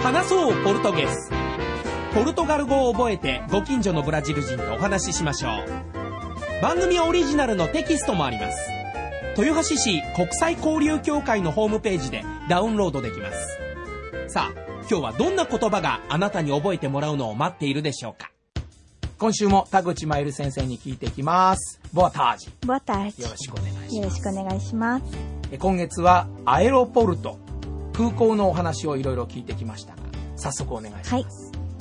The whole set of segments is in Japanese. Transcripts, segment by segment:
話そうポルトゲス。ポルトガル語を覚えてご近所のブラジル人とお話ししましょう。番組オリジナルのテキストもあります。豊橋市国際交流協会のホームページでダウンロードできます。さあ、今日はどんな言葉があなたに覚えてもらうのを待っているでしょうか。今週も田口真由里先生に聞いていきます。ボアタージ。 ボアタージ。 よろしくお願いします。 よろしくお願いします。 今月はアエロポルト、空港のお話をいろいろ聞いてきましたが、早速お願いします。はい。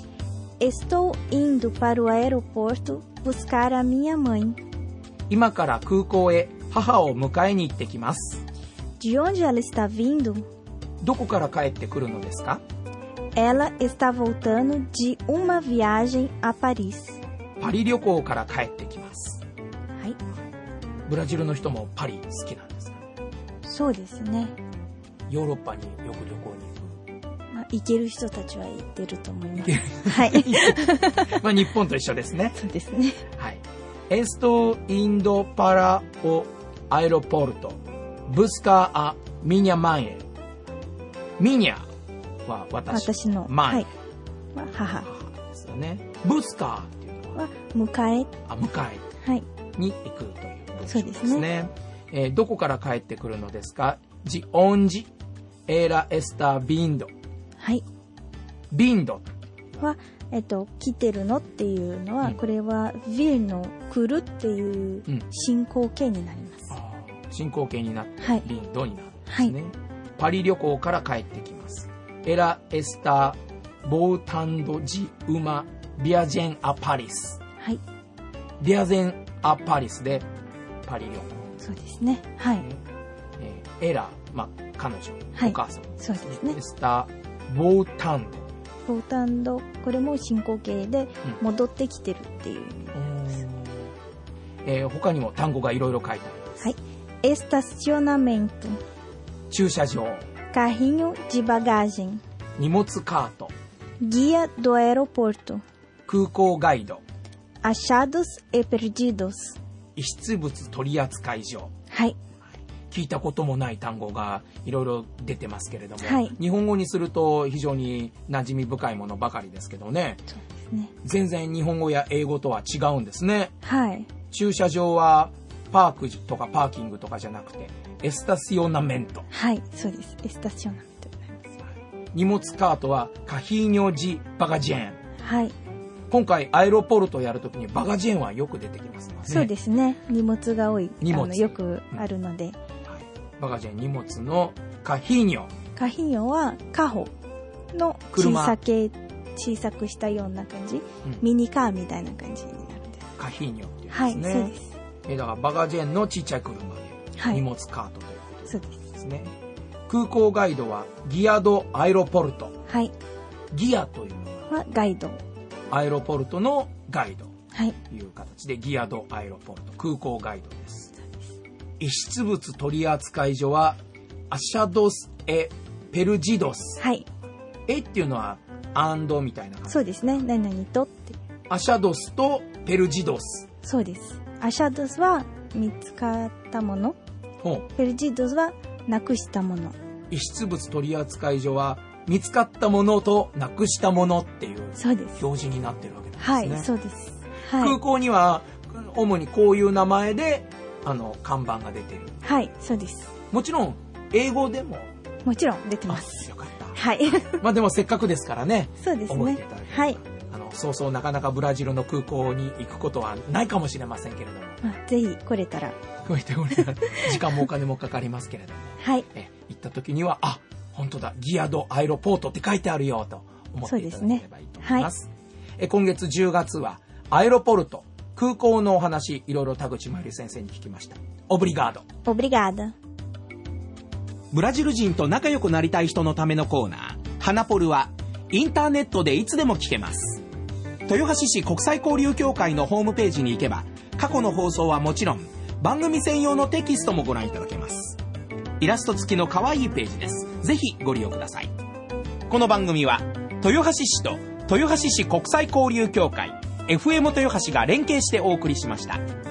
Estou indo para o aeroporto buscar a minha mãe. 今から空港へ母を迎えに行ってきます。 De onde ela está vindo? どこから帰ってくるのですか？ Ela está voltando de uma viagem a Paris. パリ旅行から帰ってきます。 はい。 ブラジルの人もパリ好きなんですか？ そうですね。 ヨーロッパによく旅行に行く。 行ける人たちは行ってると思います。 はい。日本と一緒ですね。 そうですね。 はい。Estou indo para o aeroporto buscar a minha mãe. Minha は私のマイ、はい、 母ですよね。ブスカーっていうのは迎え、 はい、に行くという文章ですね。 そうですね。 どこから帰ってくるのですか？ De onde ela está vindo。はい。ビンドは、来てるのっていうのは、これはvirの来るっていう進行形になります。 進行形になって、ビンドになるんですね。はい、パリ旅行から帰ってきます。Ela está voltando de uma viagem a Paris。はい。viagem a Parisでパリ旅行。 そうですね。はい。 Ela、彼女、はい、お母さん、 そうですね。 está voltando。 voltando、これも進行形で戻ってきてるっていう意味です。他にも単語がいろいろ書いてあります。 はい。estacionamento、 駐車場、 carrinho de bagagem、 荷物カート、 guia do aeroporto、 空港ガイド、 achados e perdidos、 遺失物取扱所。 はい。 聞いたこともない単語がいろいろ出てますけれども、 はい、 日本語にすると非常に馴染み深いものばかりですけどね。 そうですね。 全然日本語や英語とは違うんですね。 はい。 駐車場はパークとかパーキングとかじゃなくてエスタシオナメント。 はい、そうです。エスタシオナメントになります。 荷物カートはカヒーニョジバガジェン。 はい。 今回アエロポルトをやるときにバガジェンはよく出てきますね。 そうですね。荷物が多い。 荷物よくあるので。 バガジェン、荷物のカヒーニョ。 カヒーニョはカホの小さくしたような感じ、ミニカーみたいな感じになるんです。 カヒーニョっていうんですね。 はい、そうです。 だからバガジェンのちっちゃい車で、 はい、 荷物カートということですね。 そうです。 空港ガイドはギアドアエロポルト。 はい。 ギアというのはガイド。 アエロポルトのガイド。 はい。 という形でギアドアエロポルト、空港ガイドです。遺失物取扱所はアシャドスエペルジドス。 はい。 っていうのはアンドみたいな感じ。 そうですね。何々とって。 アシャドスとペルジドス。 そうです。アシャドスは見つかったもの。ペルジドスはなくしたもの。 遺失物取扱所は見つかったものとなくしたものっていう表示になってるわけですね。 はい、そうです。はい、 空港には主にこういう名前で看板が出てる。 はい、そうです。 もちろん英語でももちろん出てます。 よかった。 はい。 でもせっかくですからね。 そうですね。 覚えていただければ。はい。そうそうなかなかブラジルの空港に行くことはないかもしれませんけれども。 ぜひ来れたら。 時間もお金もかかりますけれども。 はい。 行った時には本当だギアドアエロポートって書いてあるよと思っていただければいいと思います。そうですね。はい。今月10月はアエロポルト。空港のお話、いろいろ田口真由里先生に聞きました。オブリガード。 オブリガード。 ブラジル人と仲良くなりたい人のためのコーナー、花ポルは、インターネットでいつでも聞けます。豊橋市国際交流協会のホームページに行けば、過去の放送はもちろん、番組専用のテキストもご覧いただけます。イラスト付きの可愛いページです。ぜひご利用ください。この番組は、豊橋市と豊橋市国際交流協会、FM 豊橋が連携してお送りしました。